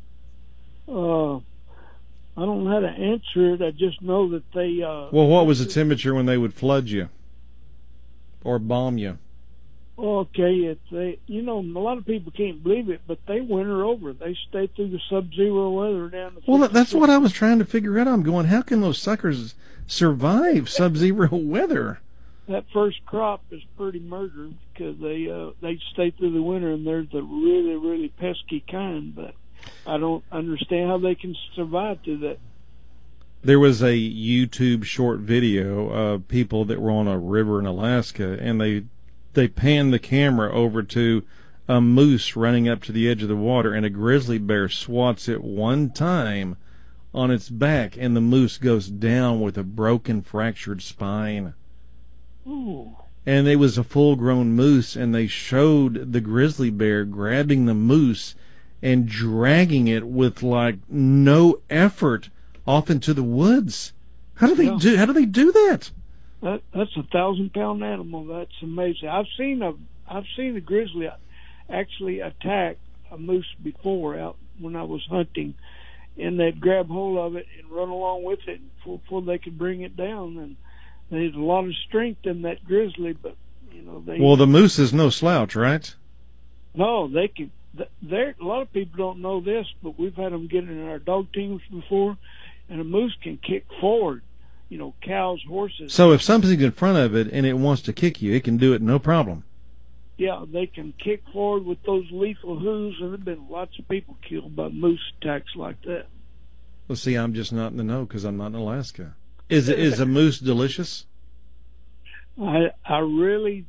Uh, I don't know how to answer it. I just know that they... Uh, Well, what was the temperature when they would flood you or bomb you? Okay, if they, you know, a lot of people can't believe it, but they winter over. They stay through the sub-zero weather down to... Well, that, that's what I was trying to figure out. I'm going, how can those suckers survive sub-zero weather? That first crop is pretty murdered because they uh, they stay through the winter, and they're the really, really pesky kind, but I don't understand how they can survive through that. There was a YouTube short video of people that were on a river in Alaska, and they they panned the camera over to a moose running up to the edge of the water, and a grizzly bear swats it one time on its back, and the moose goes down with a broken, fractured spine. Ooh. And it was a full-grown moose, and they showed the grizzly bear grabbing the moose and dragging it with like no effort off into the woods. How do they Yeah. do? How do they do that? That that's a thousand pound animal. That's amazing. I've seen a I've seen a grizzly actually attack a moose before out when I was hunting, and they'd grab hold of it and run along with it before, before they could bring it down. And there's a lot of strength in that grizzly, but you know they. Well, the moose is no slouch, right? No, they can. There, a lot of people don't know this, but we've had them get in our dog teams before, and a moose can kick forward. You know, cows, horses. So if something's in front of it and it wants to kick you, it can do it no problem. Yeah, they can kick forward with those lethal hooves, and there've been lots of people killed by moose attacks like that. Well, see, I'm just not in the know because I'm not in Alaska. Is is a moose delicious? I I really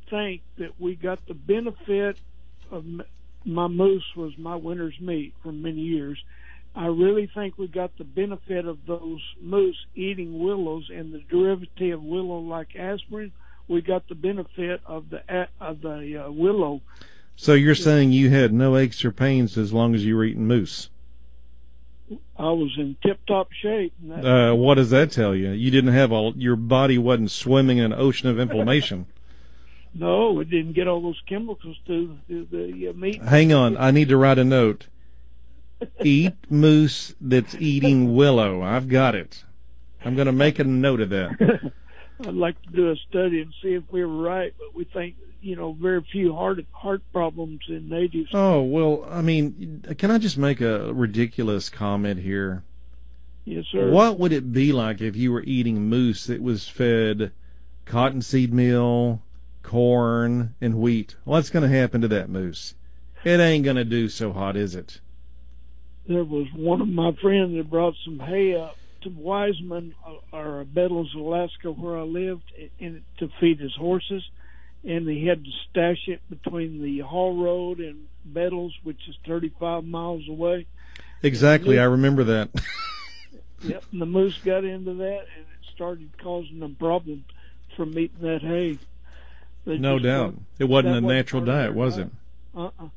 think that we got the benefit of my moose was my winter's meat for many years. I really think we got the benefit of those moose eating willows and the derivative of willow like aspirin. We got the benefit of the of the uh, willow. So you're saying you had no aches or pains as long as you were eating moose? I was in tip-top shape. And that, uh, what does that tell you? You didn't have all, your body wasn't swimming in an ocean of inflammation. No, it didn't get all those chemicals to the, the uh, meat. Hang on, I need to write a note. Eat moose that's eating willow. I've got it. I'm going to make a note of that. I'd like to do a study and see if we were right, but we think, you know, very few heart heart problems in natives. Oh, well, I mean, can I just make a ridiculous comment here? Yes, sir. What would it be like if you were eating moose that was fed cottonseed meal, corn, and wheat? What's going to happen to that moose? It ain't going to do so hot, is it? There was one of my friends that brought some hay up to Wiseman or Bettles, Alaska, where I lived, and to feed his horses, and he had to stash it between the Hall Road and Bettles, which is thirty-five miles away. Exactly, moose, I remember that. Yep, and the moose got into that, and it started causing them problems from eating that hay. They no doubt. Thought, it wasn't a natural diet, was it? Uh-uh.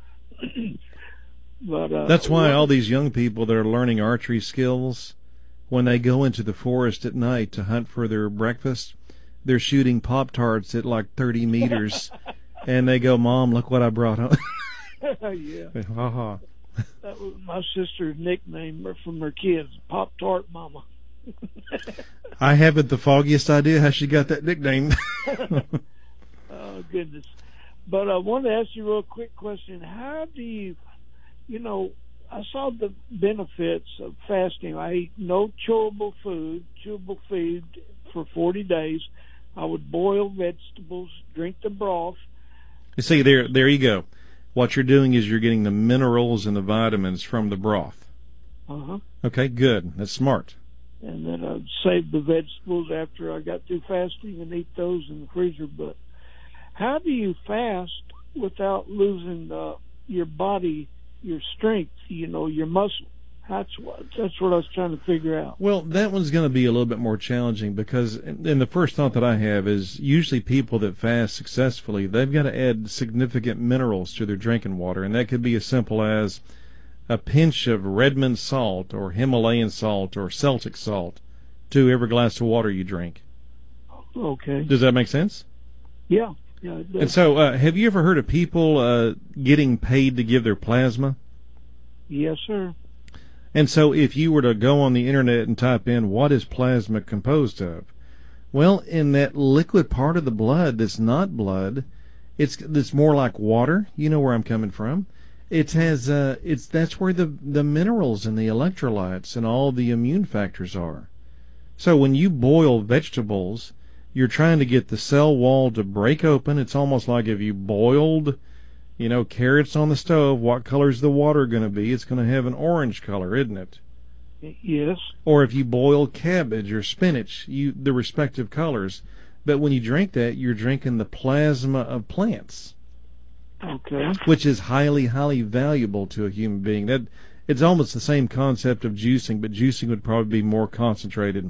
But, uh, that's why all these young people that are learning archery skills, when they go into the forest at night to hunt for their breakfast, they're shooting Pop-Tarts at like thirty meters, and they go, "Mom, look what I brought home." Yeah. Ha-ha. That was my sister's nickname from her kids, Pop-Tart Mama. I haven't the foggiest idea how she got that nickname. Oh, goodness. But I want to ask you a real quick question. How do you, you know, I saw the benefits of fasting. I ate no chewable food, chewable food for forty days. I would boil vegetables, drink the broth. You see, there, there you go. What you're doing is you're getting the minerals and the vitamins from the broth. Uh-huh. Okay, good. That's smart. And then I'd save the vegetables after I got through fasting and eat those in the freezer. But how do you fast without losing uh, your body, your strength, you know, your muscle? That's what that's what I was trying to figure out. Well, that one's going to be a little bit more challenging because, and the first thought that I have is usually people that fast successfully, they've got to add significant minerals to their drinking water, and that could be as simple as a pinch of Redmond salt or Himalayan salt or Celtic salt to every glass of water you drink. Okay. Does that make sense? Yeah. Yeah. It does. And so, uh, have you ever heard of people uh, getting paid to give their plasma? Yes, sir. And so if you were to go on the internet and type in, what is plasma composed of? Well, in that liquid part of the blood that's not blood, it's it's more like water. You know where I'm coming from. It has uh, it's that's where the the minerals and the electrolytes and all the immune factors are. So when you boil vegetables, you're trying to get the cell wall to break open. It's almost like if you boiled, you know, carrots on the stove, what color is the water going to be? It's going to have an orange color, isn't it? Yes. Or if you boil cabbage or spinach, you the respective colors. But when you drink that, you're drinking the plasma of plants. Okay. Which is highly, highly valuable to a human being. That it's almost the same concept of juicing, but juicing would probably be more concentrated.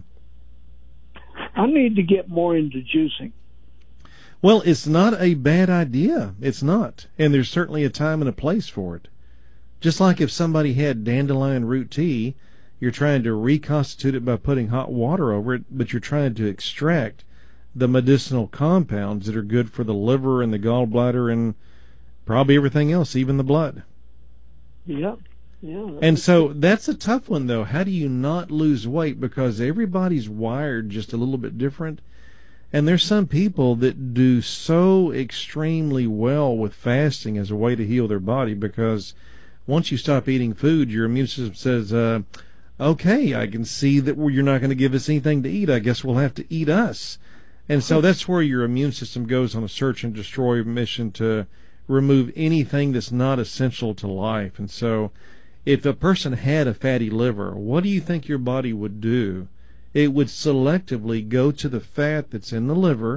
I need to get more into juicing. Well, it's not a bad idea. It's not. And there's certainly a time and a place for it. Just like if somebody had dandelion root tea, you're trying to reconstitute it by putting hot water over it, but you're trying to extract the medicinal compounds that are good for the liver and the gallbladder and probably everything else, even the blood. Yeah. Yeah. And so that's a tough one, though. How do you not lose weight? Because everybody's wired just a little bit different. And there's some people that do so extremely well with fasting as a way to heal their body, because once you stop eating food, your immune system says, uh, okay, I can see that you're not going to give us anything to eat. I guess we'll have to eat us. And so that's where your immune system goes on a search and destroy mission to remove anything that's not essential to life. And so if a person had a fatty liver, what do you think your body would do? It would selectively go to the fat that's in the liver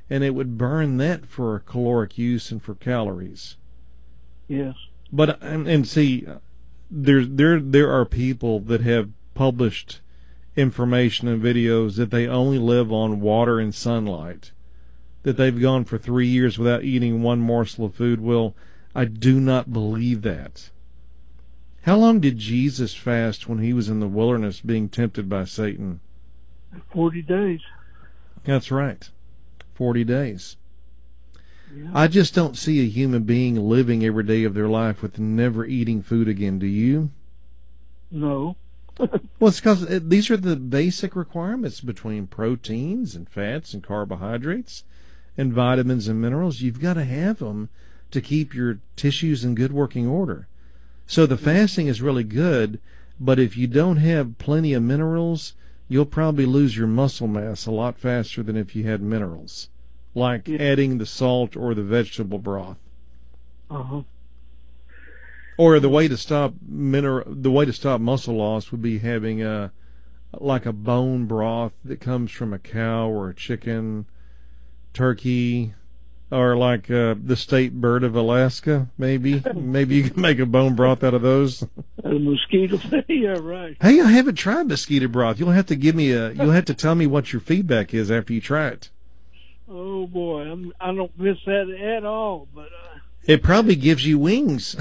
and it would burn that for caloric use and for calories. Yes. But and, and see, there there there are people that have published information and videos that they only live on water and sunlight, that they've gone for three years without eating one morsel of food. Well, I do not believe that. How long did Jesus fast when he was in the wilderness being tempted by Satan? Forty days. That's right. Forty days. Yeah. I just don't see a human being living every day of their life with never eating food again. Do you? No. Well, it's because these are the basic requirements between proteins and fats and carbohydrates and vitamins and minerals. You've got to have them to keep your tissues in good working order. So the fasting is really good, but if you don't have plenty of minerals, you'll probably lose your muscle mass a lot faster than if you had minerals, like Yeah. adding the salt or the vegetable broth. Uh-huh. Or the way to stop mineral, the way to stop muscle loss would be having a like a bone broth that comes from a cow or a chicken, turkey, or like uh, the state bird of Alaska. Maybe, maybe you can make a bone broth out of those. A mosquito. Yeah, right. Hey, I haven't tried mosquito broth. You'll have to give me a. You'll have to tell me what your feedback is after you try it. Oh boy, I'm, I don't miss that at all. But uh, It probably gives you wings.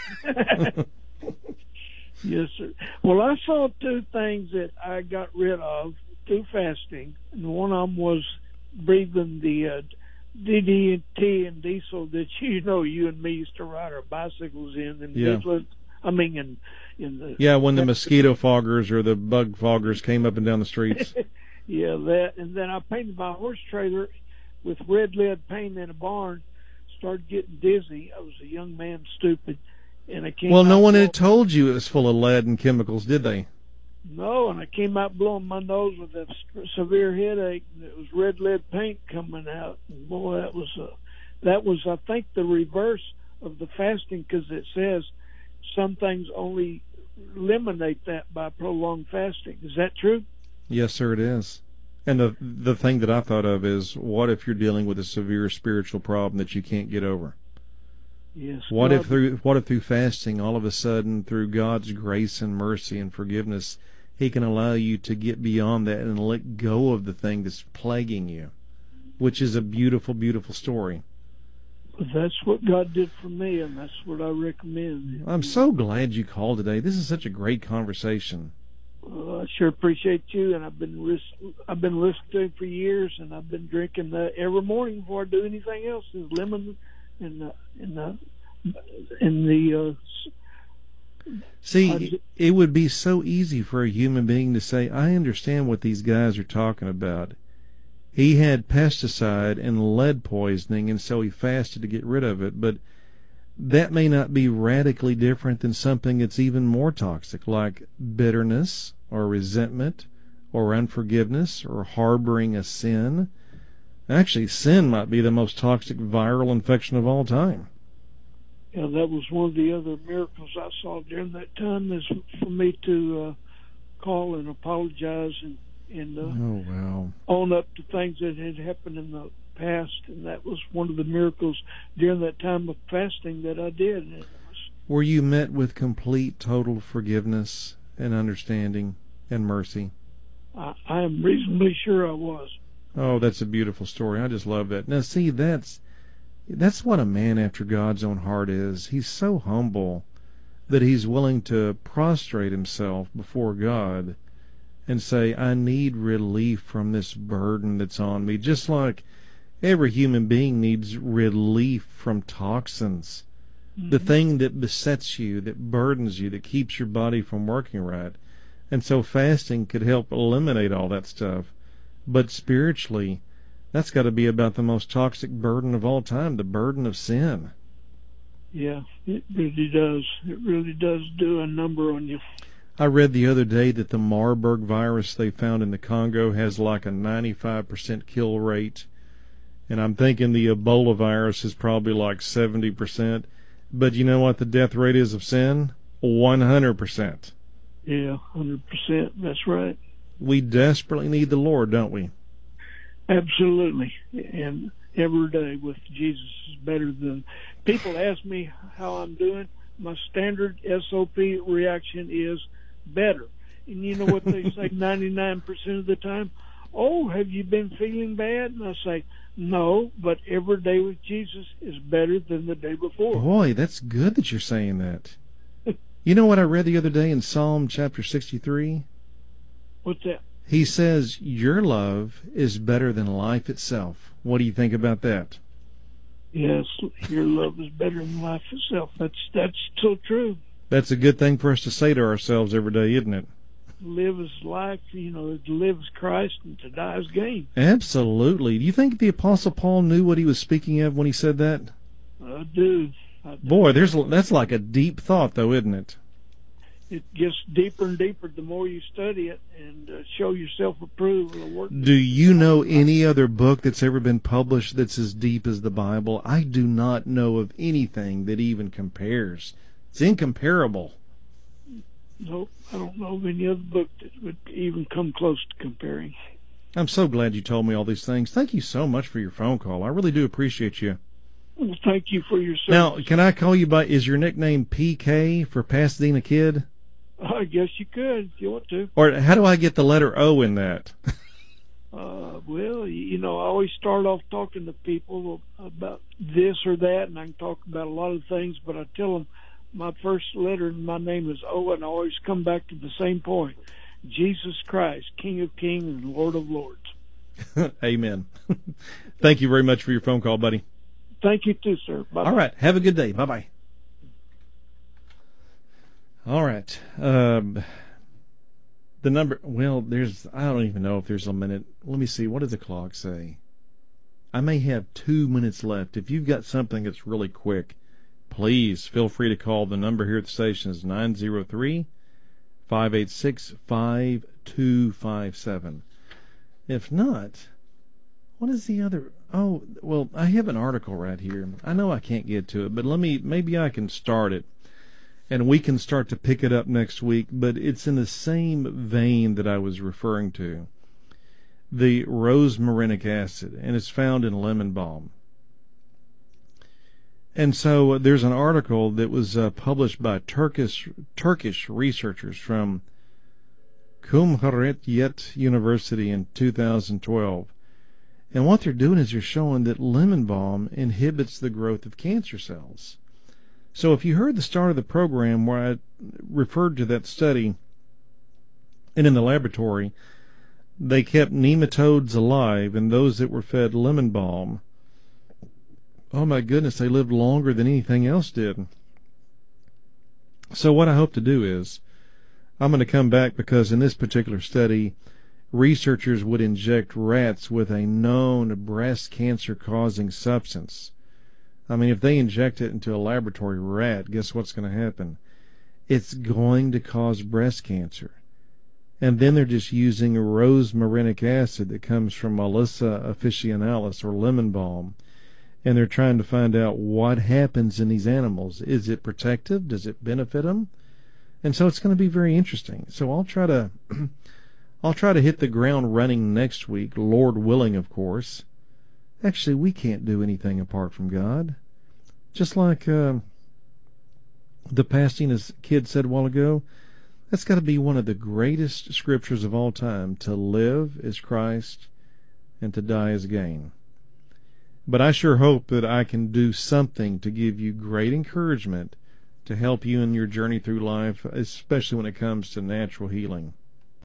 yes, sir. Well, I saw two things that I got rid of through fasting, and one of them was breathing the uh, D D T and diesel that you know you and me used to ride our bicycles in, and Yeah. Midland, I mean in in the Yeah, when the mosquito foggers or the bug foggers came up and down the streets. yeah that, and then I painted my horse trailer with red lead paint in a barn. Started getting dizzy. I was a young man, stupid, and I came. Well, no out one blowing, had told you it was full of lead and chemicals, did they? No, and I came out blowing my nose with a s- severe headache. And it was red lead paint coming out. And boy, that was a, that was I think the reverse of the fasting, because it says some things only eliminate that by prolonged fasting. Is that true? Yes, sir, it is. And the the thing that I thought of is, what if you're dealing with a severe spiritual problem that you can't get over? Yes. What God, if through what if through fasting, all of a sudden, through God's grace and mercy and forgiveness, He can allow you to get beyond that and let go of the thing that's plaguing you, which is a beautiful, beautiful story. That's what God did for me, and that's what I recommend. I'm so glad you called today. This is such a great conversation. Uh, I sure appreciate you, and I've been ris- I've been listening to him for years, and I've been drinking that every morning before I do anything else. Is lemon and uh, and uh, in the uh, See, it would be so easy for a human being to say, I understand what these guys are talking about. He had pesticide and lead poisoning, and so he fasted to get rid of it. But that may not be radically different than something that's even more toxic, like bitterness or resentment or unforgiveness or harboring a sin. Actually, sin might be the most toxic viral infection of all time. Yeah, that was one of the other miracles I saw during that time, is for me to uh, call and apologize and, and uh, Oh, wow. own up to things that had happened in the past. And that was one of the miracles during that time of fasting that I did. And it was, Were you met with complete, total forgiveness and understanding and mercy? I, I am reasonably sure I was. Oh, that's a beautiful story. I just love that. Now, see, that's that's what a man after God's own heart is. He's so humble that he's willing to prostrate himself before God and say, I need relief from this burden that's on me. Just like every human being needs relief from toxins. Mm-hmm. The thing that besets you, that burdens you, that keeps your body from working right. And so fasting could help eliminate all that stuff. But spiritually, that's got to be about the most toxic burden of all time, the burden of sin. Yeah, it really does. It really does do a number on you. I read the other day that the Marburg virus they found in the Congo has like a ninety-five percent kill rate. And I'm thinking the Ebola virus is probably like seventy percent. But you know what the death rate is of sin? one hundred percent. Yeah, one hundred percent. That's right. We desperately need the Lord, don't we? Absolutely. And every day with Jesus is better than... People ask me how I'm doing. My standard S O P reaction is better. And you know what they say ninety-nine percent of the time? Oh, have you been feeling bad? And I say, no, but every day with Jesus is better than the day before. Boy, that's good that you're saying that. You know what I read the other day in Psalm chapter sixty-three? What's that? He says, your love is better than life itself. What do you think about that? Yes, your love is better than life itself. That's that's so true. That's a good thing for us to say to ourselves every day, isn't it? Live as life, you know, to live as Christ and to die as gain. Absolutely. Do you think the Apostle Paul knew what he was speaking of when he said that? I do. I do. Boy, there's that's like a deep thought, though, isn't it? It gets deeper and deeper the more you study it and uh, show yourself approved of the work. Do you know any other book that's ever been published that's as deep as the Bible? I do not know of anything that even compares. It's incomparable. Nope, I don't know of any other book that would even come close to comparing. I'm so glad you told me all these things. Thank you so much for your phone call. I really do appreciate you. Well, thank you for your service. Now, can I call you by, is your nickname P K for Pasadena Kid? I guess you could if you want to. Or how do I get the letter O in that? uh, well, you know, I always start off talking to people about this or that, and I can talk about a lot of things, but I tell them my first letter in my name is O, and I always come back to the same point. Jesus Christ, King of Kings and Lord of Lords. Amen. Thank you very much for your phone call, buddy. Thank you too, sir. Bye-bye. All right. Have a good day. Bye-bye. All right. Um, the number, well, there's, I don't even know if there's a minute. Let me see. What does the clock say? I may have two minutes left. If you've got something that's really quick, please feel free to call. The number here at the station is nine zero three, five eight six, five two five seven. If not, what is the other? Oh, well, I have an article right here. I know I can't get to it, but let me, maybe I can start it. And we can start to pick it up next week, but it's in the same vein that I was referring to. The rosmarinic acid, and it's found in lemon balm. And so uh, there's an article that was uh, published by Turkish Turkish researchers from Cumhuriyet University in two thousand twelve. And what they're doing is they're showing that lemon balm inhibits the growth of cancer cells. So if you heard the start of the program where I referred to that study, and in the laboratory, they kept nematodes alive, and those that were fed lemon balm, oh my goodness, they lived longer than anything else did. So what I hope to do is, I'm going to come back because in this particular study, researchers would inject rats with a known breast cancer causing substance. I mean, if they inject it into a laboratory rat, guess what's going to happen? It's going to cause breast cancer. And then they're just using rosmarinic acid that comes from Melissa officinalis, or lemon balm. And they're trying to find out what happens in these animals. Is it protective? Does it benefit them? And so it's going to be very interesting. So I'll try to, I'll try to hit the ground running next week, Lord willing, of course. Actually, we can't do anything apart from God. Just like uh, the Pasadena kid said a while ago, that's got to be one of the greatest scriptures of all time. To live is Christ, and to die is gain. But I sure hope that I can do something to give you great encouragement to help you in your journey through life, especially when it comes to natural healing.